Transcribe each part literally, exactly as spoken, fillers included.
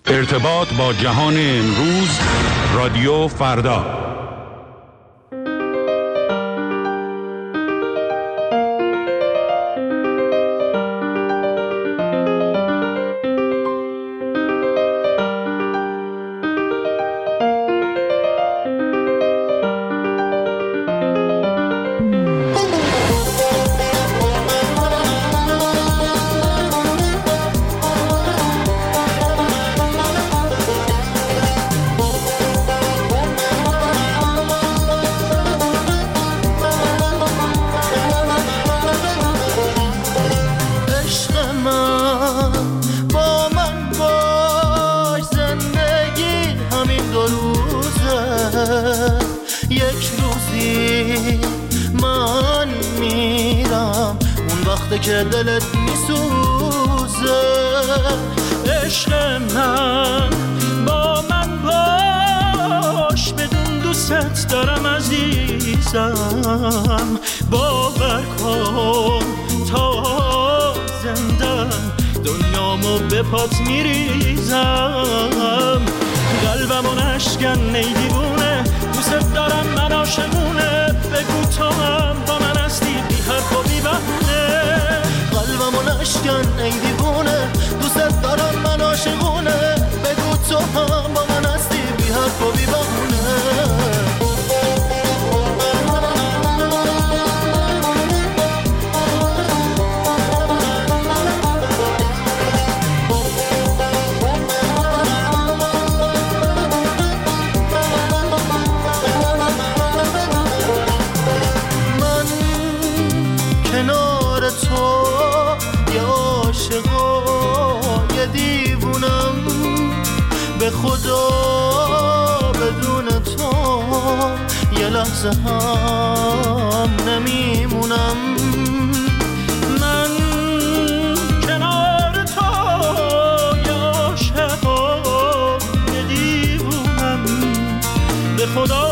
ارتباط با جهان امروز، رادیو فردا. که دلت میسوزه عشق من با من باش بدون دوست دارم عزیزم باور کن تا زندم دنیامو به پات میریزم قلبمو نشکن ای دیوونه دوست دارم من عاشقونه بگو تو هم با من هستی بی حرف و بی بهونه قلبمو نشکن ای دیوونه دوست دارم من عاشقونه بگو تو هم با من هستی بی حرف و بی بهونه به خدا بدون تو یه لحظه هم نمیمونم من کنار تو یه عاشقا یه دیوونم به خدا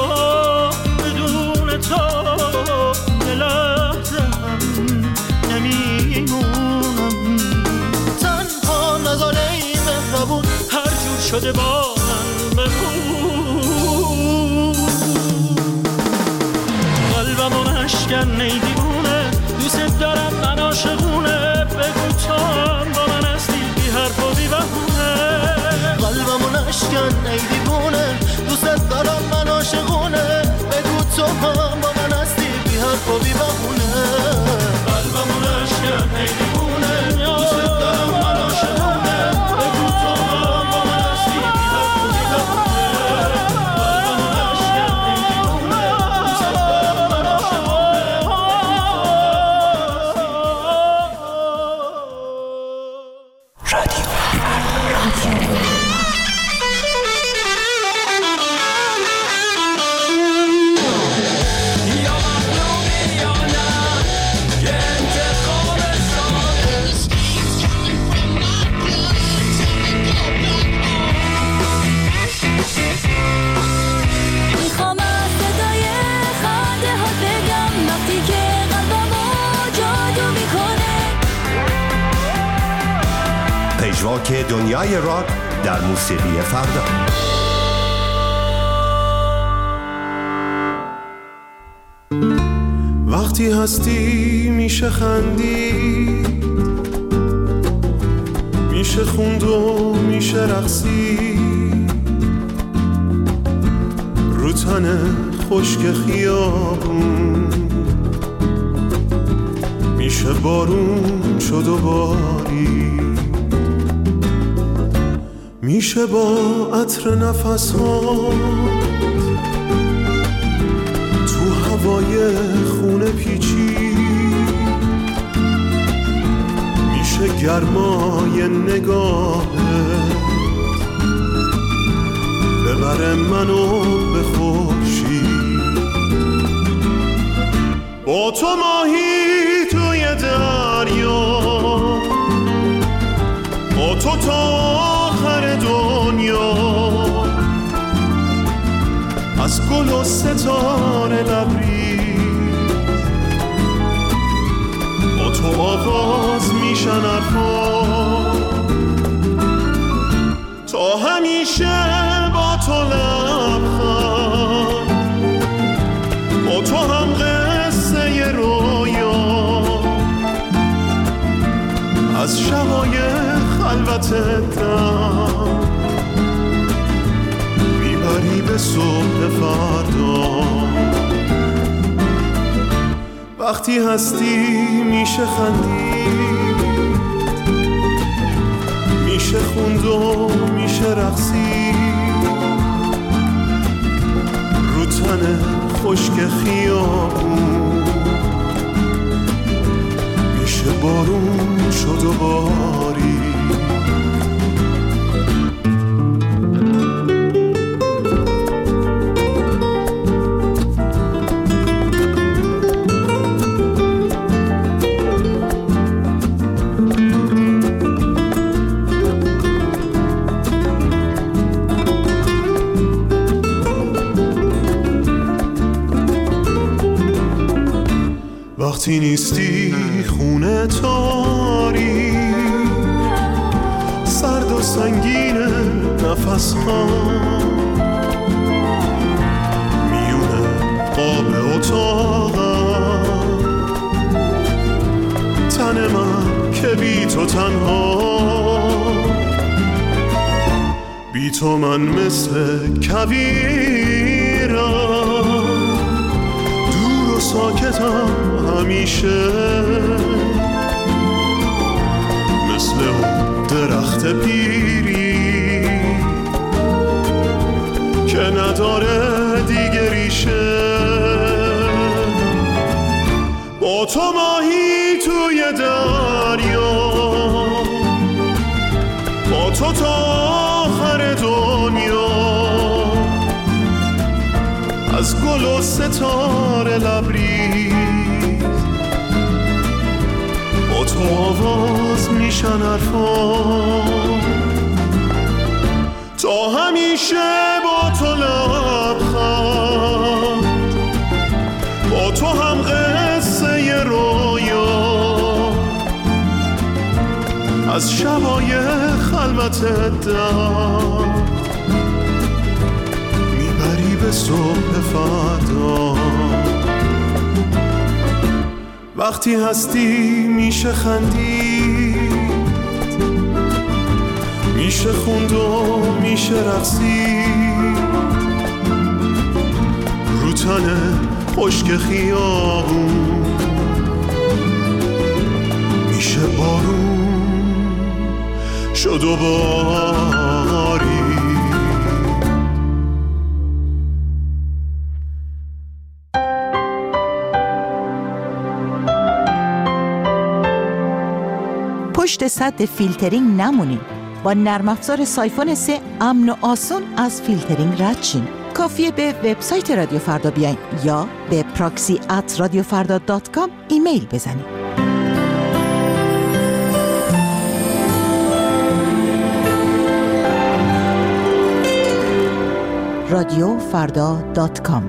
بدون تو یه لحظه هم نمیمونم تنها نذاره این مهربون شده با من بخون قلبمو نشکن ای دیوونه دوست دارم من عاشقونه بگو تو هم با من هستی بی حرف و بی بهونه قلبمو نشکن ای دیوونه دوست دارم من عاشقونه بگو تو هم با من هستی بی حرف و بی بهونه قلبمو نشکن ای دیوونه دوست دارم من عاشقونه بگو تو هم با من که دنیای راک در موسیقی فردا. وقتی هستی میشه خندی میشه خوند و میشه رقصی رو تن خشک خیابون میشه بارون شد و باری میشه با عطر نفس‌ها تو هوای خونه پیچی میشه گرمای نگاهت ببره منو به خورشید با تو ماهی توی دریا با تو تا آخر دنیا از گل و ستاره لبریز با تو آغاز میشن حرفا خلوت دم میبری به صبح فردا. وقتی هستی میشه خندید، میشه خوند و میشه رقصید رو تن خشک خیابون، میشه بارون شد و باری. وقتی نیستی خونه تاری، سرد و سنگین نفس ها میونه قاب اتاقم، تن من که بی تو تنها، بی تو من مثل کویرم، دور و ساکتم همیشه، مثل اون درخت پیری که نداره دیگه ریشه. با تو ماهی توی دریا، با تو تا آخر دنیا، از گل و ستاره لبریز، با تو آواز میشن حرفان، تا همیشه با تو لبخند، با تو هم قصه ی رویا، از شبای خلوت دم میبری به صبح فردا. وقتی هستی میشه خندید، میشه خوند و میشه رقصید رو تن خشک خیابون، میشه بارون شد و باری. پشت سد فیلترینگ نمونین. با نرم افزار سایفون سه امن و آسون از فیلترینگ رد شین. کافیه به وبسایت رادیو فردا بیاین یا به پراکسی ات رادیو فردا دات کام ایمیل بزنید. رادیو فردا دات کام.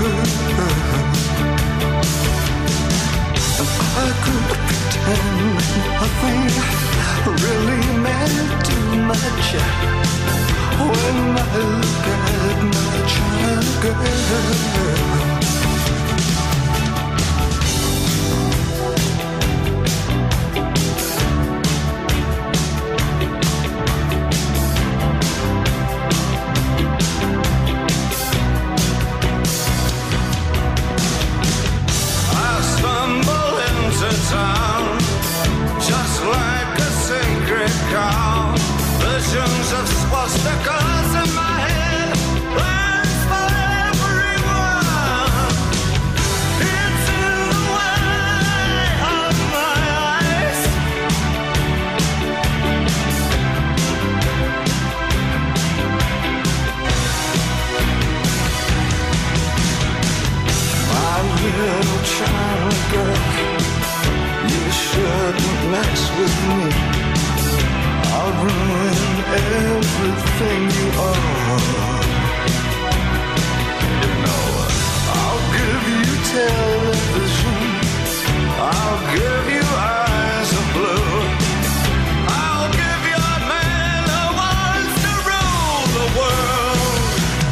I could pretend nothing really meant too much when I look at my China girl. Of swastikas in my head, plans for everyone. It's in the way of my eyes. My little China girl, you shouldn't mess with me. I'll ruin everything you are. You know, I'll give you television, I'll give you eyes of blue, I'll give you a man who wants to rule the world.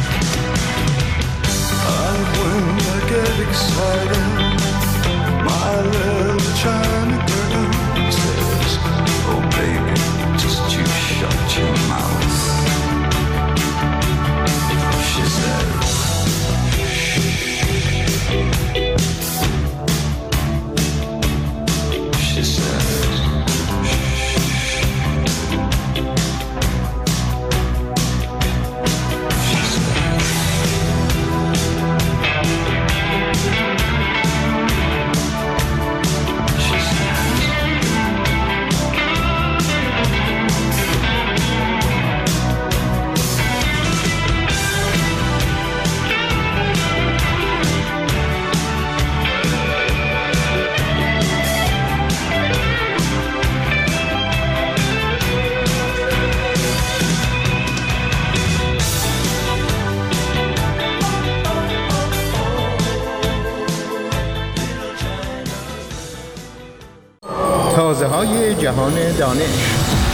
And when I get excited, my little China girl says, oh baby, just you shut your mouth. She says, she says, تازه های جهان دانش.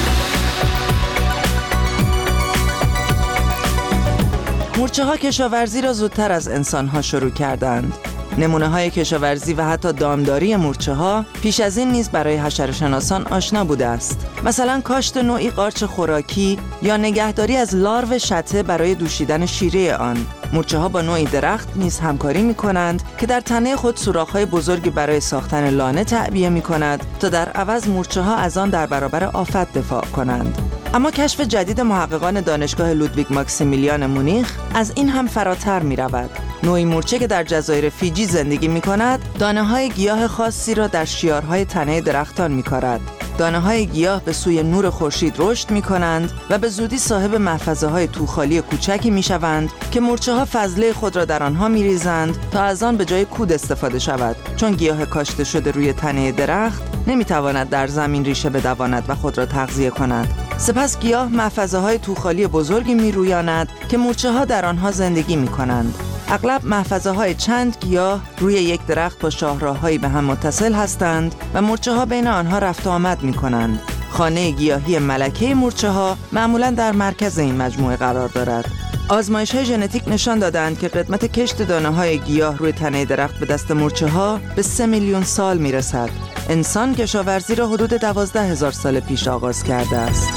مورچه ها کشاورزی را زودتر از انسان ها شروع کردند. نمونه های کشاورزی و حتی دامداری مورچه ها پیش از این نیز برای حشره‌شناسان آشنا بوده است. مثلا کاشت نوعی قارچ خوراکی یا نگهداری از لارو شته برای دوشیدن شیره آن. مورچه ها با نوعی درخت نیز همکاری می کنند که در تنه خود سوراخ‌های بزرگی برای ساختن لانه تعبیه می کند تا در عوض مورچه ها از آن در برابر آفت دفاع کنند. اما کشف جدید محققان دانشگاه لودویگ ماکسیمیلیان مونیخ از این هم فراتر می رود. نوعی مورچه که در جزایر فیجی زندگی می کند، دانه های گیاه خاصی را در شیارهای تنه درختان می کارد. دانه های گیاه به سوی نور خورشید رشد می کنند و به زودی صاحب محفظه های توخالی کوچکی می شوند که مورچه ها فضله خود را در آنها می ریزند تا از آن به جای کود استفاده شود، چون گیاه کاشته شده روی تنه درخت نمی تواند در زمین ریشه بدواند و خود را تغذیه کند. سپس گیاه محفظه های توخالی بزرگی می رویاند که مورچه ها در آنها زندگی می کنند. اغلب محفظه های چند گیاه روی یک درخت با شاهراه‌هایی به هم متصل هستند و مورچه ها بین آنها رفت و آمد می کنند. خانه گیاهی ملکه مورچه ها معمولاً در مرکز این مجموعه قرار دارد. آزمایش های ژنتیک نشان دادند که قدمت کشت دانه های گیاه روی تنه درخت به دست مورچه ها به سه میلیون سال می رسد. انسان کشاورزی را حدود دوازده هزار سال پیش آغاز کرده است.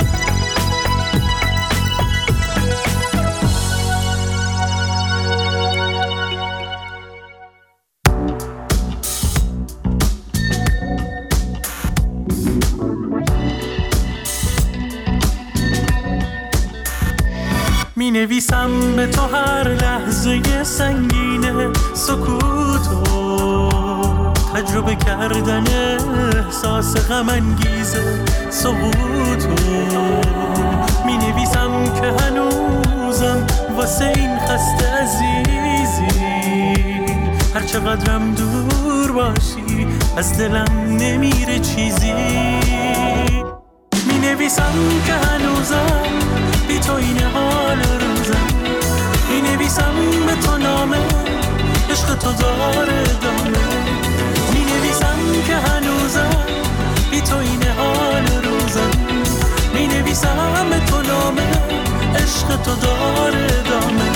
می نویسم به تو هر لحظه سنگینه سکوتو، تجربه کردن احساس غم انگیزه سقوطو. می نویسم که هنوزم واسه این خسته عزیزی، هر چقدرم دور باشی از دلم نمیره چیزی. می نویسم که هنوزم بی تو این حال روزم، می نویسم به تو نامه عشق تو داره دامه، می نویسم که هنوزم بی تو این تو داره ادامه.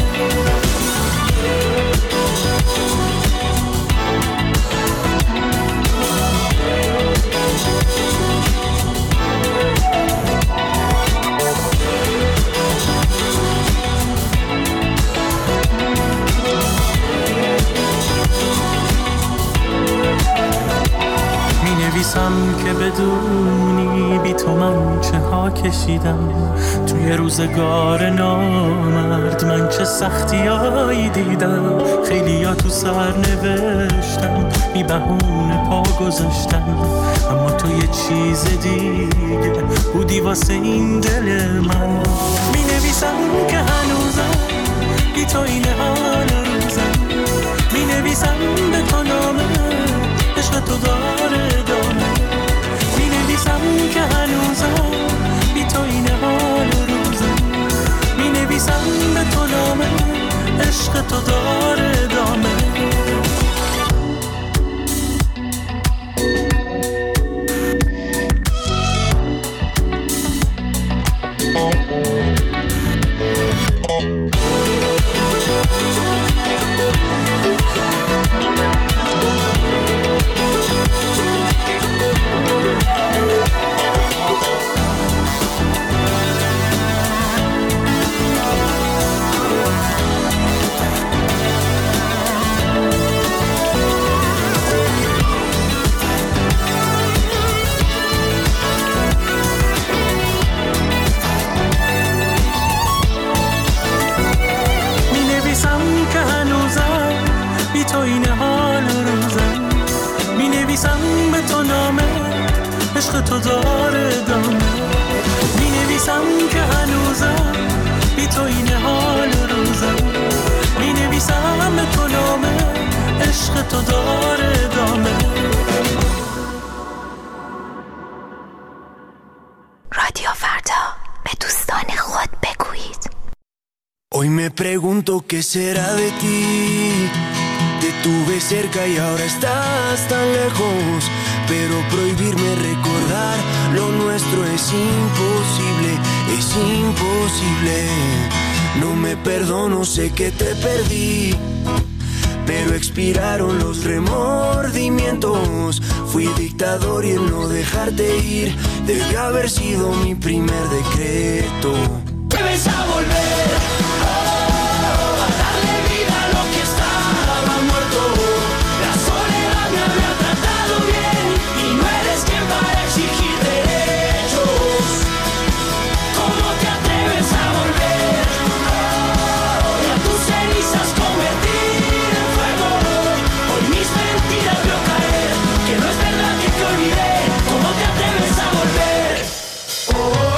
نویسم که بدونی بی تو من چه ها کشیدم، توی روزگار نامرد من چه سختیایی دیدم. خیلی ها تو سر نوشتم بی بهونه پا گذاشتم، اما تو یه چیز دیگه بودی واسه این دل من. می نویسم که هنوزم بی تو این حال روزم، می نویسم به تو نامه عشق تو داره ادامه. می نویسم که هنوزم بی تو این حال روزم، می نویسم به تو نامه عشق تو داره ادامه. تو داره ادامه. می نویسم که هنوزم بی تو این حال روزم، می نویسم به تو نامه عشق تو داره ادامه. رادیو فردا، به دوستان خود بگویید. Hoy me pregunto qué será de ti. Te tuve cerca y ahora estás tan lejos, pero prohibirme recordar lo nuestro es imposible, es imposible. No me perdono, sé que te perdí, pero expiraron los remordimientos. Fui dictador y el no dejarte ir debió haber sido mi primer decreto. Debes a volver, oh, a darle vida a lo que estaba muerto. La soledad me había tratado bien y no eres quien para exigir derechos. ¿Cómo te atreves a volver? Oh, y a tus cenizas convertir en fuego. Hoy mis mentiras veo caer, que no es verdad que te olvidé. ¿Cómo te atreves a volver? Oh, oh, oh.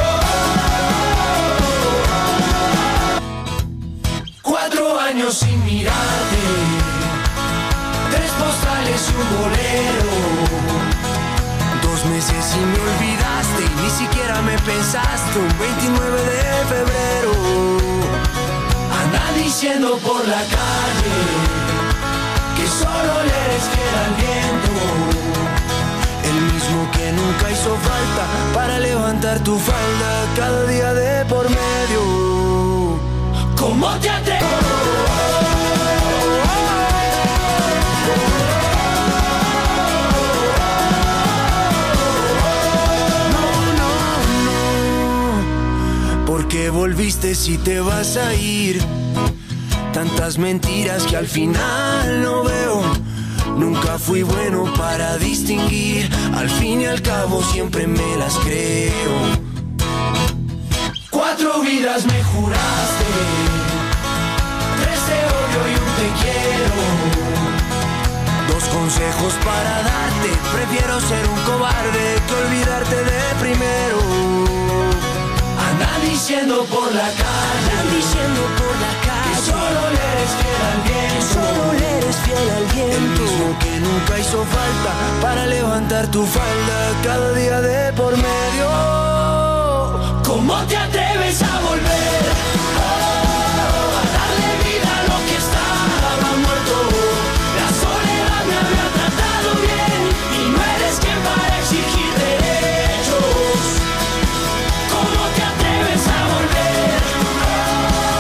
Cuatro años sin mirarte, tres postales y un bolero. Dos meses y me olvidaste y ni siquiera me pensaste. Un veintinueve de febrero andan diciendo por la calle que solo le eres fiel al viento, el mismo que nunca hizo falta para levantar tu falda cada día de por medio. ¿Cómo te atreves? No, no, no. ¿Por qué volviste si te vas a ir? Tantas mentiras que al final no veo. Nunca fui bueno para distinguir. Al fin y al cabo siempre me las creo. Cuatro vidas me juraste, tres te odio y un te quiero. Dos consejos para darte, prefiero ser un cobarde que olvidarte de primero. Andan diciendo por la calle, andan diciendo por la calle que solo le eres fiel al viento, que solo le eres fiel al viento, el mismo que nunca hizo falta para levantar tu falda cada día de por medio. ¿Cómo te atreves a volver? Oh, a darle vida a lo que estaba muerto. La soledad me había tratado bien y no eres quien para exigir derechos. ¿Cómo te atreves a volver? Oh,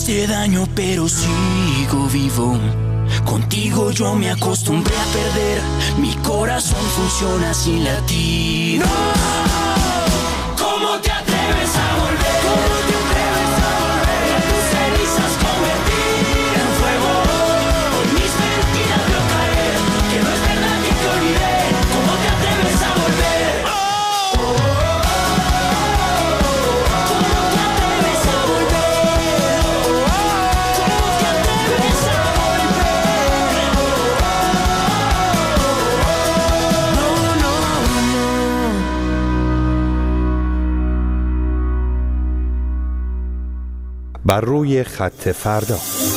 hiciste daño pero sigo vivo. Contigo yo me acostumbré a perder. Mi corazón funciona sin latir. ¡No! ¿Cómo te atreves a volver? ¿Cómo te atreves a volver? A tus cenizas convertir en fuego. Por mis mentiras veo caer que no es verdad que te olvidé. ¿Cómo te atreves a volver? بر روی خط فردا.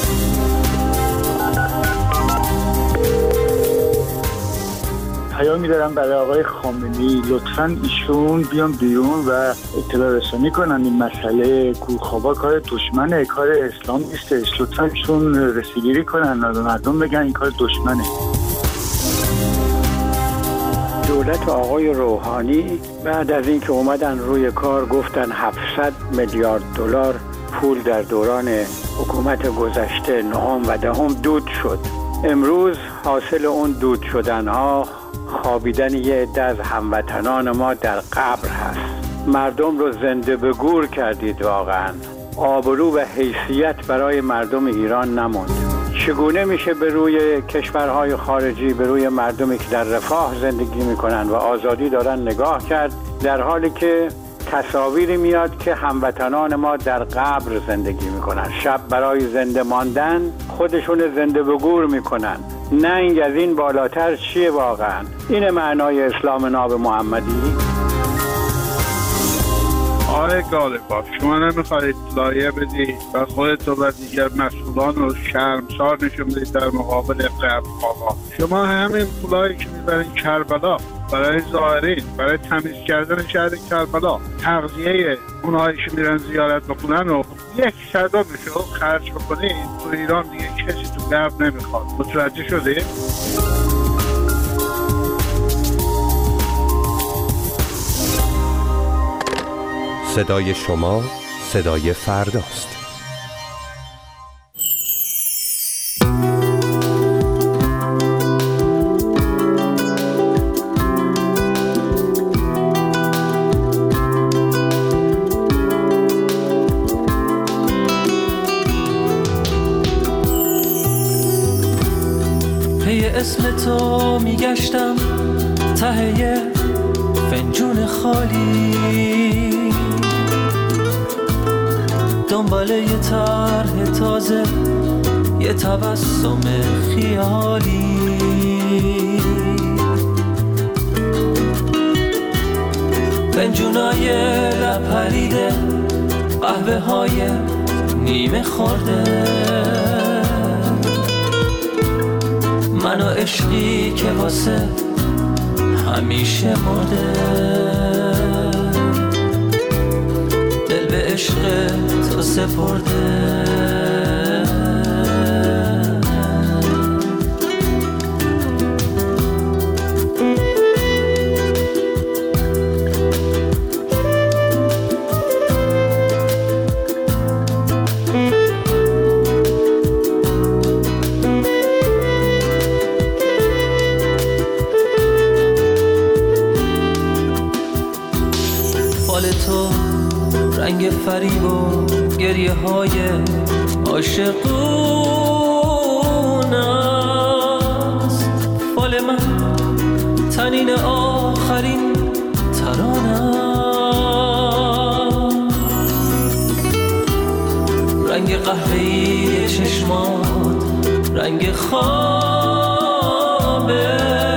پیامی دارم برای آقای خامنه‌ای، لطفاً ایشون بیان بیرون و اطلاع رسانی کنن. این مسئله کوخابا کار دشمنه، کار اسلام نیستش. لطفاً ایشون رسیدگیری کنن و مردم بگن این کار دشمنه. دولت آقای روحانی بعد از اینکه اومدن روی کار گفتن هفتصد میلیارد دلار پول در دوران حکومت گذشته نهم و دهم دود شد. امروز حاصل اون دود شدن ها خوابیدن یه عده از هموطنان ما در قبر هست. مردم رو زنده به گور کردید. واقعا آبرو و حیثیت برای مردم ایران نموند. چگونه میشه به روی کشورهای خارجی، به روی مردمی که در رفاه زندگی میکنن و آزادی دارن نگاه کرد، در حالی که تصاویری میاد که هموطنان ما در قبر زندگی میکنن، شب برای زنده ماندن خودشون زنده به گور میکنن. ننگ از این بالاتر چیه واقعا؟ اینه معنای اسلام ناب محمدی. آقای غالبا، شما نمیخواهید اطلاعیه بدید و خودت و دیگر مسئولان رو شرمسار نشون بدید در مقابل قبرها. شما همین پولایی که میبرین کربلا برای زائرین، برای تمیز کردن شهر کربلا، تغذیه اونهایی که میرن زیارت بکنن و یک صدامشو خرج بکنید، تو ایران دیگه کسی تو قبر نمیخواد. متوجه شدید؟ صدای شما صدای فرداست. پی اسم تو میگشتم ته فنجون خالی، دنبال یه طرح تازه، یه تبسم خیالی. فنجونای لپریده، قهوه های نیمه خورده، من و عشقی که واسه همیشه مرده. دل به عشق تو سپرده. رنگ فریب و گریه های عاشقون است، فال من تنین آخرین ترانم. رنگ قهوه‌ای چشمات رنگ خوابه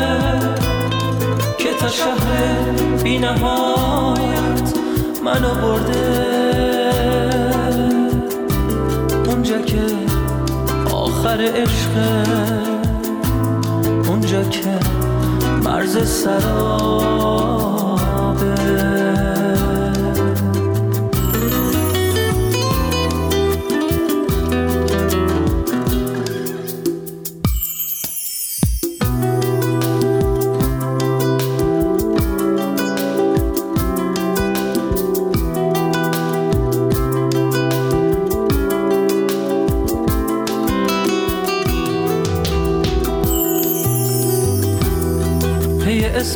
که تا شهر بی نهایت منو برده. اونجا که آخر عشقه، اونجا که مرز سرابه.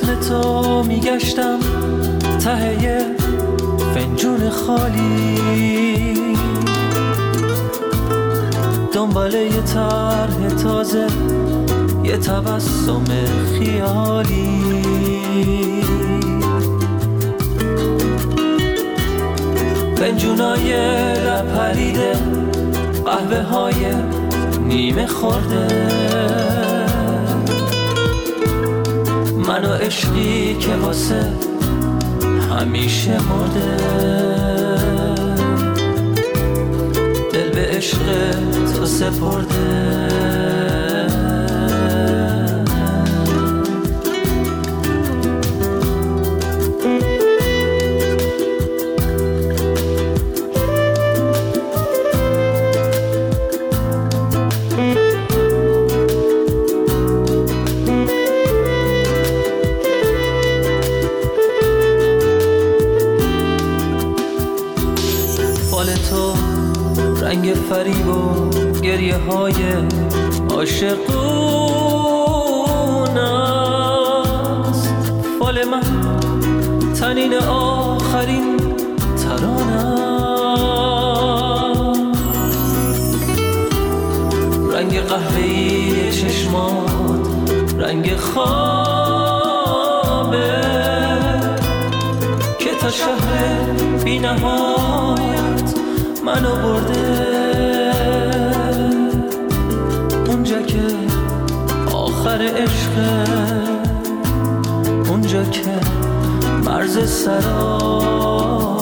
اسم تو میگشتم ته فنجون خالی، دنباله یه طرح تازه، یه تبسم خیالی. فنجونای لب پریده، قهوه های نیمه خورده، من و عشقی که واسه همیشه مرده. دل به عشق تو سپرده. رنگ فریب و گریه های عاشقون است، فال من تنین آخرین ترانم. رنگ قهوه‌ای چشمات رنگ خوابه که تا شهر بی نهایت منو برده. اونجا که آخر عشقه، اونجا که مرز سرا